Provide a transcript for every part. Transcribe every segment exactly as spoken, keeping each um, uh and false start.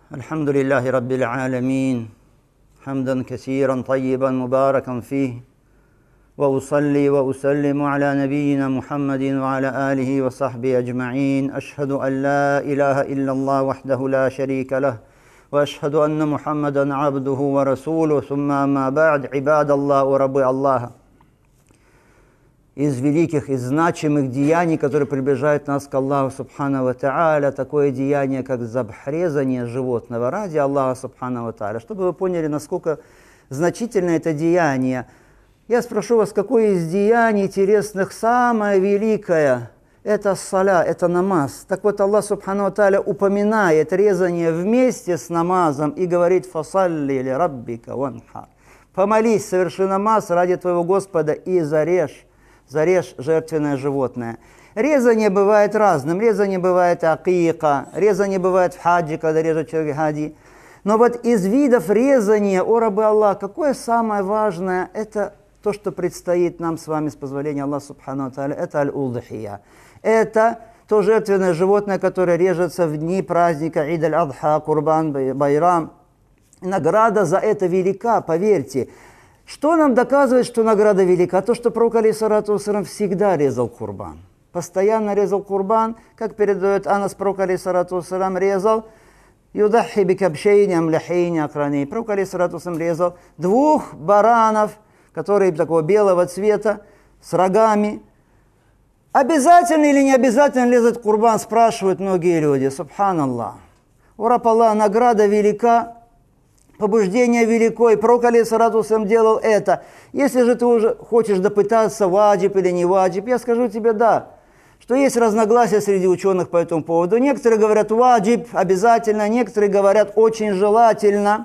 الحمد لله رب العالمين حمدا كثيرا طيبا مباركا فيه وأصلي وأسلم على نبينا محمد وعلى آله وصحبه أجمعين. أشهد أن لا إله إلا الله وحده لا شريك له وأشهد أن محمدا عبده ورسوله. ثم أما بعد. عباد الله وربы Аллаха. Из великих и значимых деяний, которые приближают нас к Аллаху Субхану ва Тааля, такое деяние, как забхрезание животного ради Аллаха Субхану ва Тааля. Чтобы вы поняли, насколько значительно это деяние, я спрошу вас, какое из деяний интересных самое великое? Это саля, это намаз. Так вот, Аллах Субхану ва Тааля упоминает резание вместе с намазом и говорит: «Фасалли ли раббика ванхар». Помолись, соверши намаз ради твоего Господа и зарежь. Зарежь жертвенное животное. Резание бывает разным. Резание бывает акика, резание бывает в хаджи, когда режет человек хаджи. Но вот из видов резания, о рабы Аллах, какое самое важное, это то, что предстоит нам с вами, с позволения Аллаха Субхану ва Тааля, это аль-удхия. Это то жертвенное животное, которое режется в дни праздника Ид аль-Адха, Курбан, Байрам. Награда за это велика, поверьте. Что нам доказывает, что награда велика? То, что пророк алейхиссалату вассалям всегда резал курбан. Постоянно резал курбан, как передает Анас, пророк алейхиссалату вассалям резал юдахи бикабшейни амляхейни акрани. Пророк алейхиссалату вассалям резал двух баранов, которые такого белого цвета, с рогами. Обязательно или не обязательно резать курбан, спрашивают многие люди. Субханаллах. У раб Аллах, награда велика. Побуждение велико, и пророк алейхиссалату вассалям делал это. Если же ты уже хочешь допытаться, ваджиб или не ваджиб, я скажу тебе да, что есть разногласия среди ученых по этому поводу. Некоторые говорят ваджиб, обязательно, некоторые говорят очень желательно.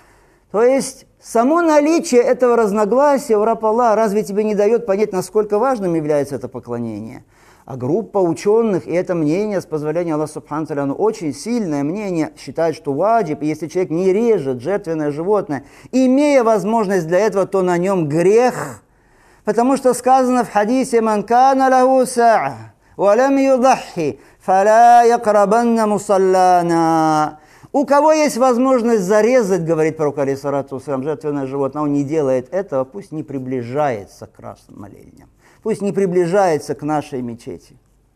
То есть само наличие этого разногласия у раб Аллаха разве тебе не дает понять, насколько важным является это поклонение? А группа ученых, и это мнение, с позволения Аллаха Субхану ва Тааля, оно очень сильное мнение, считает, что ваджиб, если человек не режет жертвенное животное, имея возможность для этого, то на нем грех. Потому что сказано в хадисе: «Ман кана лаху саа, ва лам юдаххи, фала якрабанна мусаллана». У кого есть возможность зарезать, говорит пророк алейхиссалату вассалям, жертвенное животное, он не делает этого, пусть не приближается к красным молельням. Пусть не приближается к нашей мечети.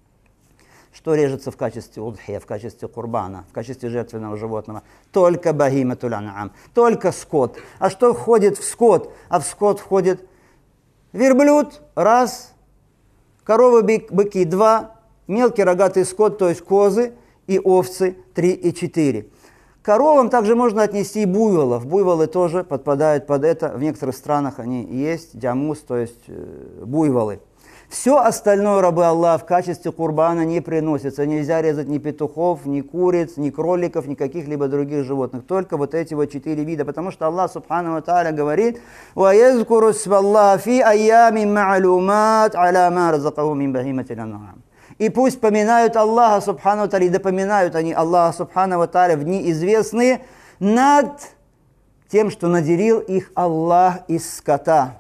Что режется в качестве удхия, в качестве курбана, в качестве жертвенного животного? Только бахиматуль ан'ам, только скот. А что входит в скот? А в скот входит верблюд, раз, коровы, быки, два, мелкий рогатый скот, то есть козы и овцы, три и четыре. К коровам также можно отнести и буйволов. Буйволы тоже подпадают под это. В некоторых странах они есть, джамус, то есть э, буйволы. Все остальное, рабы Аллаха, в качестве курбана не приносится. Нельзя резать ни петухов, ни куриц, ни кроликов, ни каких-либо других животных. Только вот эти вот четыре вида. Потому что Аллах Субхану ва Тааля говорит: «Ваязкуру смаллаха фи айями ма'лумат аля ма разакаху мин бахиматил ан'ам». И пусть поминают Аллаха Субхану ва Тааля, да поминают они Аллаха Субхану ва Тааля в дни известные над тем, что наделил их Аллах из скота.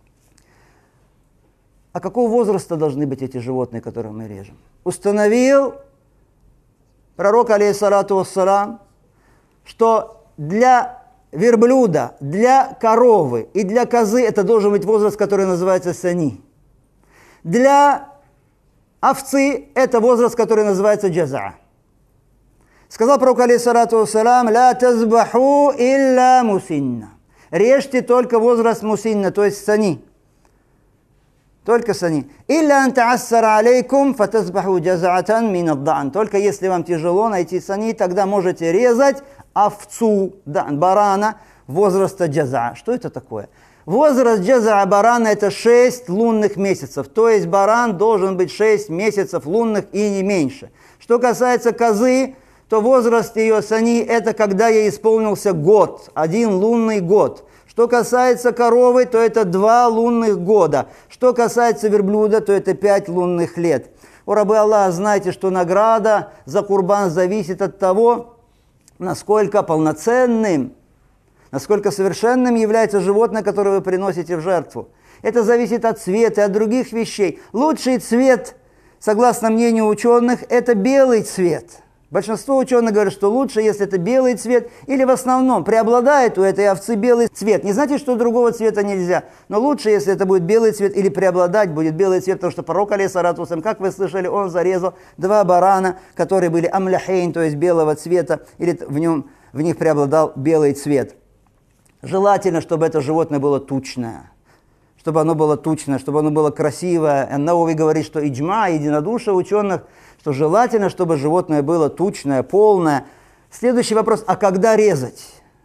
А какого возраста должны быть эти животные, которые мы режем? Установил пророк алейхиссалату вассалам, что для верблюда, для коровы и для козы это должен быть возраст, который называется сани. Для овцы – это возраст, который называется джаза. Сказал пророк алейхиссалату вассалам: «Ла тазбаху илля мусинна». Режьте только возраст мусинна, то есть сани. Только сани. «Илля ан та'ассара алейкум фатазбаху джазаатан мин аддан». Только если вам тяжело найти сани, тогда можете резать овцу, да, барана возраста джаза. Что это такое? Возраст джаза барана – это шесть лунных месяцев. То есть баран должен быть шесть месяцев лунных и не меньше. Что касается козы, то возраст ее сани – это когда ей исполнился год, один лунный год. Что касается коровы, то это два лунных года. Что касается верблюда, то это пять лунных лет. О рабы Аллаха, знайте, что награда за курбан зависит от того, насколько полноценным, насколько совершенным является животное, которое вы приносите в жертву. Это зависит от цвета и от других вещей. Лучший цвет, согласно мнению ученых, это белый цвет. Большинство ученых говорят, что лучше, если это белый цвет, или в основном преобладает у этой овцы белый цвет. Не значит, что другого цвета нельзя, но лучше, если это будет белый цвет, или преобладать будет белый цвет, потому что пророк, алейхиссалату вассалям, как вы слышали, он зарезал два барана, которые были амляхейн, то есть белого цвета, или в, нем, в них преобладал белый цвет. Желательно, чтобы это животное было тучное. Чтобы оно было тучное, чтобы оно было красивое. Ан-Навави говорит, что иджма, единодушие ученых, что желательно, чтобы животное было тучное, полное. Следующий вопрос, а когда резать?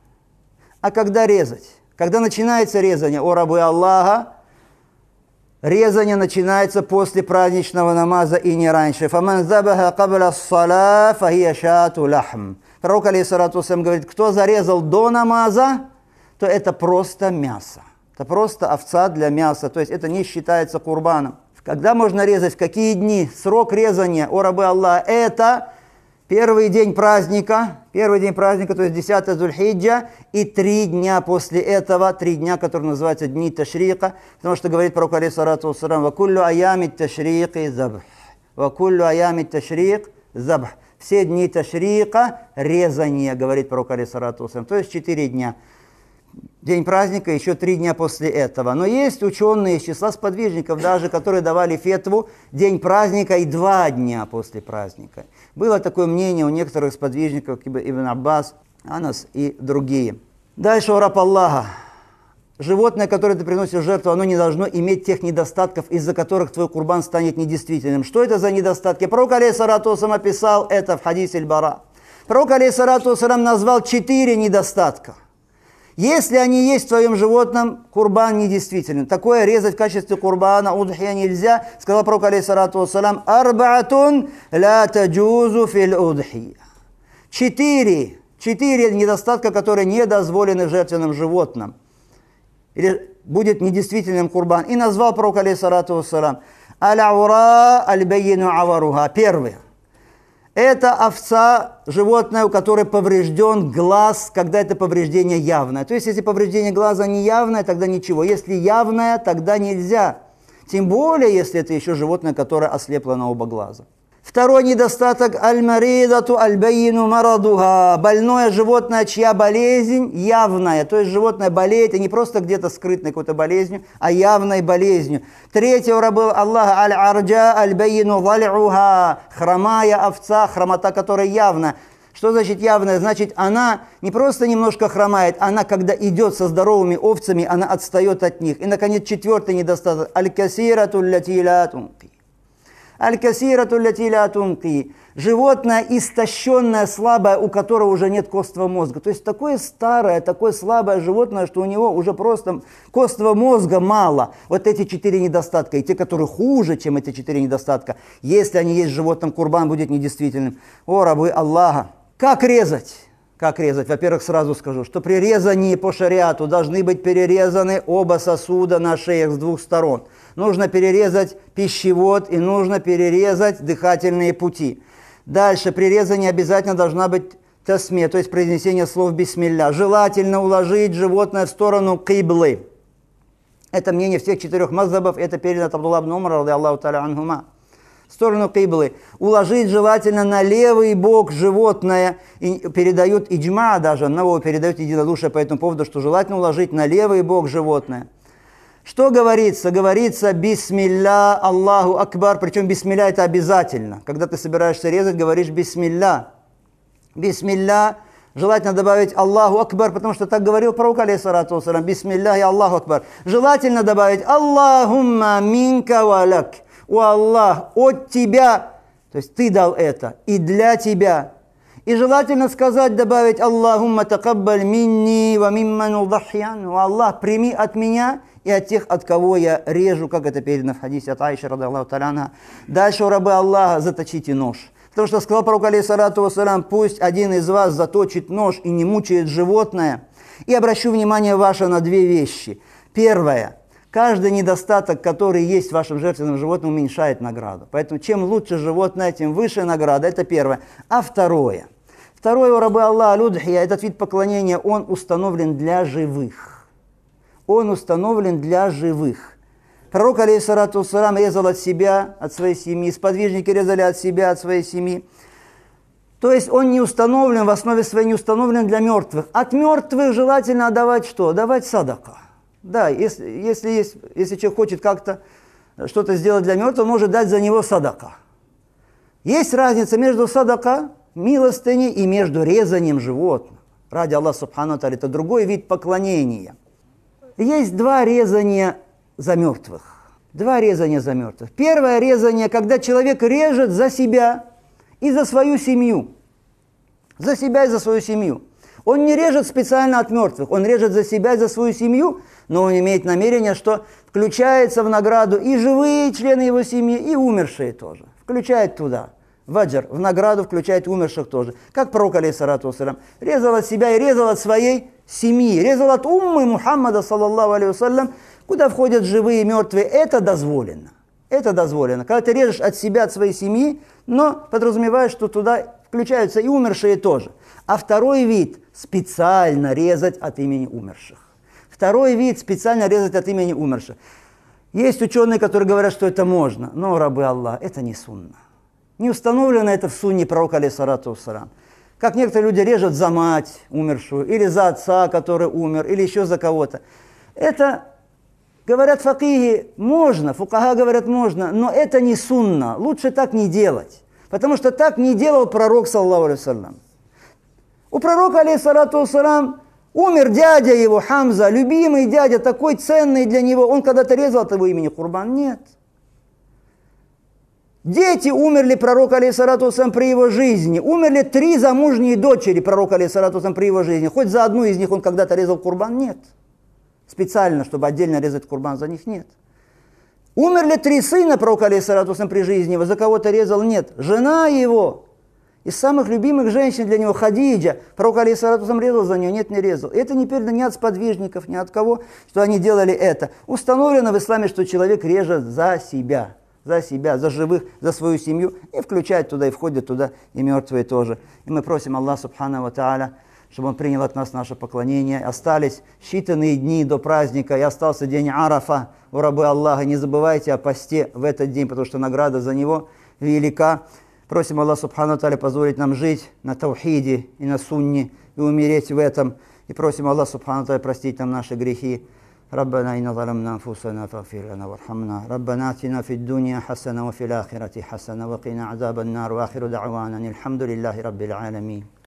А когда резать? Когда начинается резание? О рабы Аллаха, резание начинается после праздничного намаза и не раньше. «Фаман забаха кабля ас-сала, фахия шату лахм». Пророк, алейхиссалату вассалям, говорит, кто зарезал до намаза, то это просто мясо. Это просто овца для мяса, то есть это не считается курбаном. Когда можно резать, в какие дни? Срок резания, о рабы Аллаха, это первый день праздника, первый день праздника, то есть десятое Зуль-Хиджа, и три дня после этого, три дня, которые называются дни ташрика, потому что говорит пророк, алейхиссалату вассалям, «Вакуллю аями ташрики забх». «Вакуллю аями ташрик забх». Все дни ташрика – резание, говорит пророк, алейхиссалату вассалям, то есть четыре дня. День праздника, еще три дня после этого. Но есть ученые из числа сподвижников даже, которые давали фетву день праздника и два дня после праздника. Было такое мнение у некоторых сподвижников, Ибн Аббас, Анас и другие. Дальше, о раб Аллаха. Животное, которое ты приносишь в жертву, оно не должно иметь тех недостатков, из-за которых твой курбан станет недействительным. Что это за недостатки? Пророк, алейхиссалату вассалям, описал это в хадисе Аль-Бара. Пророк, алейхиссалату вассалям, назвал четыре недостатка. Если они есть в твоем животном, курбан недействителен. Такое резать в качестве курбана, удхия нельзя. Сказал пророк, алейхиссалату вассалям, «Арбаатун ла таджузу фил удхия». Четыре, четыре недостатка, которые не дозволены в жертвенном животном. Или будет недействительным курбан. И назвал пророк, алейхиссалату вассалям, «Аль-аура аль-байину аваруха». Первый. Это овца, животное, у которой поврежден глаз, когда это повреждение явное. То есть, если повреждение глаза не явное, тогда ничего. Если явное, тогда нельзя. Тем более, если это еще животное, которое ослепло на оба глаза. Второй недостаток – аль-маридату аль-байину марадуха. Больное животное, чья болезнь явная. То есть, животное болеет, и не просто где-то скрытной какой-то болезнью, а явной болезнью. Третье у раба Аллаха – аль-арджа аль-байину валиуха. Хромая овца, хромота, которая явна. Что значит явная? Значит, она не просто немножко хромает, она, когда идет со здоровыми овцами, она отстает от них. И, наконец, четвертый недостаток – аль-касирату ляти ла тунки. Аль-касирату ляти ла тунки. Животное истощенное, слабое, у которого уже нет костного мозга. То есть такое старое, такое слабое животное, что у него уже просто костного мозга мало. Вот эти четыре недостатка. И те, которые хуже, чем эти четыре недостатка, если они есть в животном, курбан будет недействительным. О, рабы Аллаха! Как резать? Как резать? Во-первых, сразу скажу, что при резании по шариату должны быть перерезаны оба сосуда на шеях с двух сторон. Нужно перерезать пищевод и нужно перерезать дыхательные пути. Дальше при резании обязательно должна быть тасме, то есть произнесение слов бисмилля. Желательно уложить животное в сторону киблы. Это мнение всех четырех мазхабов, это передано от Абдулла ибн Умара, ради Аллаху та'аля анхума. В сторону киблы. Уложить желательно на левый бок животное. И передают иджма даже, Навави передают единодушие по этому поводу, что желательно уложить на левый бок животное. Что говорится? Говорится бисмилля, Аллаху акбар, причем бисмилля это обязательно. Когда ты собираешься резать, говоришь бисмилля. Бисмилля, желательно добавить Аллаху акбар, потому что так говорил пророк, алейхиссалату вассалям, бисмилля и Аллаху акбар. Желательно добавить Аллахумма минка валак. О Аллах, от тебя, то есть ты дал это, и для тебя. И желательно сказать, добавить Аллахумма такаббаль минни ва мимман удахьян. О Аллах, прими от меня и от тех, от кого я режу, как это передано в хадисе от Аиши, ради Аллаху та'аля анха. Дальше, у рабы Аллаха, заточите нож. Потому что сказал пророк, алейхиссалату вассалям, пусть один из вас заточит нож и не мучает животное. И обращу внимание ваше на две вещи. Первое. Каждый недостаток, который есть в вашем жертвенном животном, уменьшает награду. Поэтому чем лучше животное, тем выше награда. Это первое. А второе. Второе, у рабы Аллаха, аль-удхия, этот вид поклонения, он установлен для живых. Он установлен для живых. Пророк, алейхиссалату вассалям, резал от себя, от своей семьи. Сподвижники резали от себя, от своей семьи. То есть он не установлен, в основе своей не установлен для мертвых. От мертвых желательно отдавать что? Давать садака. Да, если, если, есть, если человек хочет как-то что-то сделать для мертвого, он может дать за него садака. Есть разница между садака, милостыней, и между резанием животных. Ради Аллаха Субхану Тааля, это другой вид поклонения. Есть два резания за мертвых. Два резания за мертвых. Первое резание, когда человек режет за себя и за свою семью. За себя и за свою семью. Он не режет специально от мертвых, он режет за себя и за свою семью, но он имеет намерение, что включается в награду и живые члены его семьи, и умершие тоже. Включает туда. В аджр, в награду включает умерших тоже. Как пророк, алейхиссалату вассалям, резал от себя и резал от своей семьи. Резал от уммы Мухаммада, саллаллаху алейхи вассалям, куда входят живые и мертвые. Это дозволено. Это дозволено. Когда ты режешь от себя, от своей семьи, но подразумеваешь, что туда включаются и умершие тоже. А второй вид – специально резать от имени умерших. Второй вид – специально резать от имени умерших. Есть ученые, которые говорят, что это можно, но, рабы Аллаха, это не сунна. Не установлено это в сунне пророка, алейхиссалату вассалям. Как некоторые люди режут за мать умершую, или за отца, который умер, или еще за кого-то. Это, говорят факихи, можно, фукаха говорят можно, но это не сунна. Лучше так не делать. Потому что так не делал пророк, саллаллаху алейхи вассалям. У пророка, алейхиссалату вассалям, умер дядя его, Хамза, любимый дядя, такой ценный для него. Он когда-то резал от его имени курбан? Нет. Дети умерли пророка, алейхиссалату вассалям, при его жизни. Умерли три замужние дочери пророка, алейхиссалату вассалям, при его жизни. Хоть за одну из них он когда-то резал курбан? Нет. Специально, чтобы отдельно резать курбан за них? Нет. Умерли три сына пророка, алейхиссалату вассалям, при жизни его, за кого-то резал? Нет. Жена его, из самых любимых женщин для него, Хадиджа, пророк, алейхиссалату вассалям, резал за нее? Нет, не резал. Это не передано ни от сподвижников, ни от кого, что они делали это. Установлено в исламе, что человек режет за себя. За себя, за живых, за свою семью, и включает туда, и входит туда, и мертвые тоже. И мы просим Аллаха Субхану ва Тааля, чтобы Он принял от нас наше поклонение. Остались считанные дни до праздника, и остался день Арафа, у рабы Аллаха. Не забывайте о посте в этот день, потому что награда за него велика. Просим Аллаха Субхану ва Тааля позволить нам жить на таухиде и на сунне, и умереть в этом. И просим Аллаха Субхану ва Тааля простить нам наши грехи. ربنا إن ظلمنا أنفسنا فاغفر لنا وارحمنا ربنا آتنا في الدنيا حسنة وفي الآخرة حسنة وقنا عذاب النار وآخر دعوانا الحمد لله رب العالمين.